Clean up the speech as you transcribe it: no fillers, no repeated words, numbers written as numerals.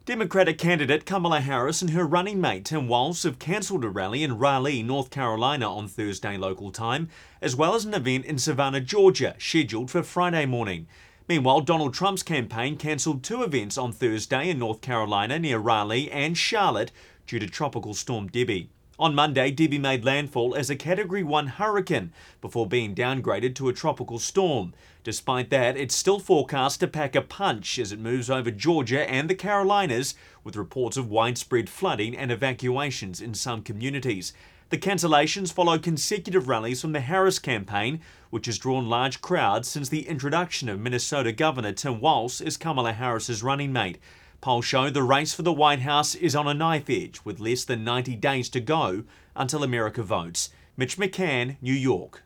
Democratic candidate Kamala Harris and her running mate Tim Walz have cancelled a rally in Raleigh, North Carolina on Thursday local time, as well as an event in Savannah, Georgia, scheduled for Friday morning. Meanwhile, Donald Trump's campaign cancelled two events on Thursday in North Carolina near Raleigh and Charlotte due to Tropical Storm Debbie. On Monday, Debbie made landfall as a Category 1 hurricane before being downgraded to a tropical storm. Despite that, it's still forecast to pack a punch as it moves over Georgia and the Carolinas, with reports of widespread flooding and evacuations in some communities. The cancellations follow consecutive rallies from the Harris campaign, which has drawn large crowds since the introduction of Minnesota Governor Tim Walz as Kamala Harris's running mate. Polls show the race for the White House is on a knife edge with less than 90 days to go until America votes. Mitch McCann, New York.